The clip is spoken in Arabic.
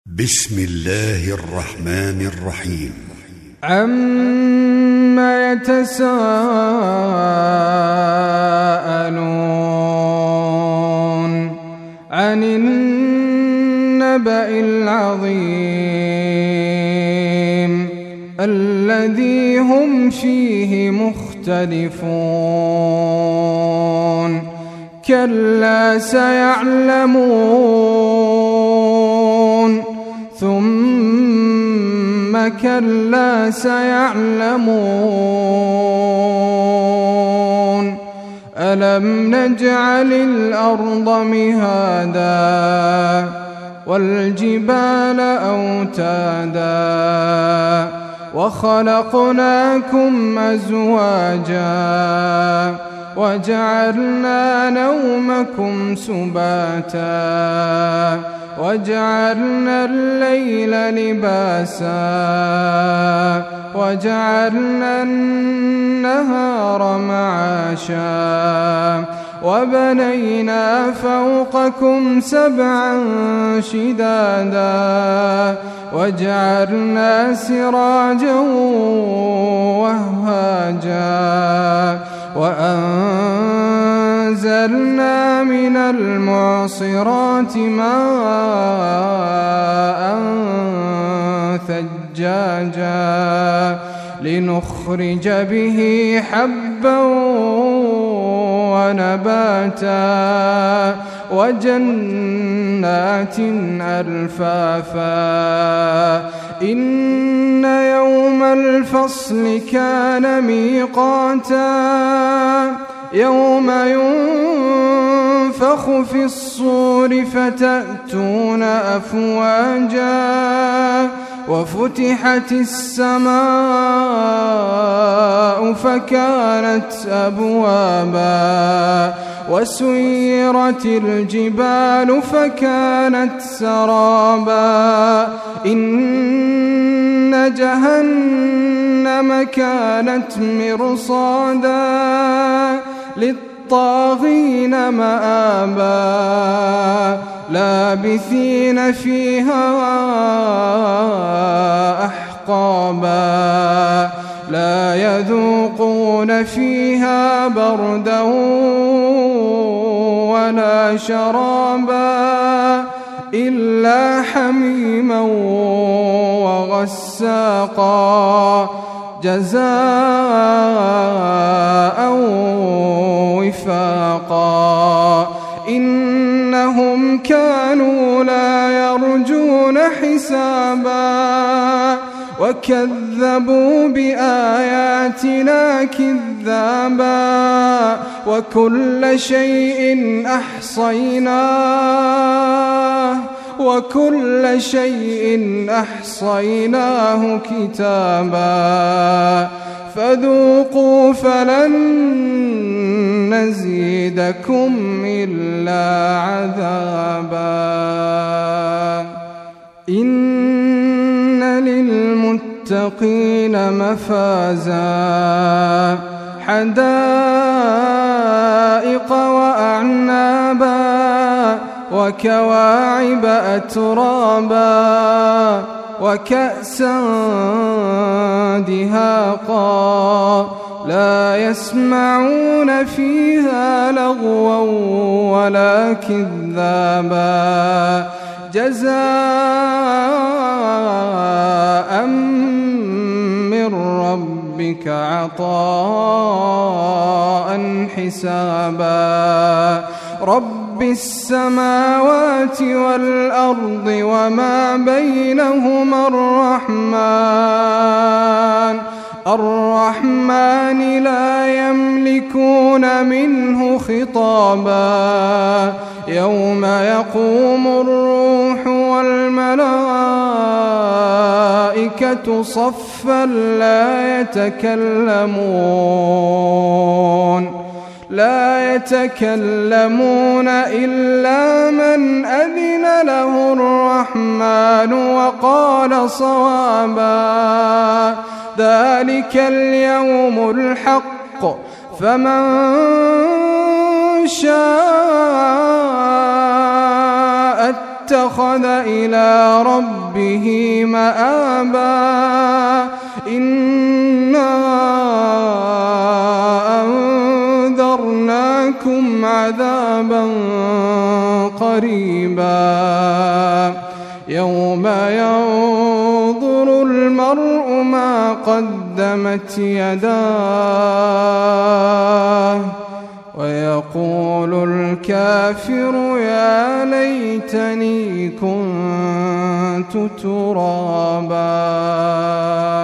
بسم الله الرحمن الرحيم. عما يتساءلون عن النبأ العظيم الذي هم فيه مختلفون كلا سيعلمون ثم كلا سيعلمون ألم نجعل الأرض مهادا والجبال أوتادا وخلقناكم أزواجا وجعلنا نومكم سباتا وجعلنا الليل لباسا وجعلنا النهار معاشا وبنينا فوقكم سبعا شدادا وجعلنا سراجا وهاجا وأنزلنا من المعصرات ماء ثجاجا لنخرج به حبا ونباتا وجنات ألفافا إن يوم الفصل كان ميقاتا يوم ينفخ في الصور فتأتون أفواجا وفتحت السماء فكانت أبوابا وسيرت الجبال فكانت سرابا إن جهنم كانت مرصادا للطاغين مآبا لابثين فيها أحقابا لا يذوقون فيها بردا ولا شرابا إلا حميما وغساقا جزاء وفاقا إنهم كانوا لا يرجون حسابا وكذبوا بآياتنا كذابا وكل شيء أحصيناه كتابا فذوقوا فلن نزيدكم إلا عذابا إن للمتقين مفازا حدائق وأعنابا وكواعب أترابا وكأسا دهاقا لا يسمعون فيها لغوا ولا كذابا جزاء من ربك عطاء حسابا رب السماوات والأرض وما بينهما الرحمن لا يملكون منه خطابا يوم يقوم الروح والملائكة صفا لا يتكلمون إلا من أذن له الرحمن وقال صوابا ذلك اليوم الحق فمن شاء اتخذ إلى ربه مآبا إنا أنذرناكم عذابا قريبا يوم ينظر المرء ما قدمت يداه ويقول الكافر يا ليتني كنت ترابا.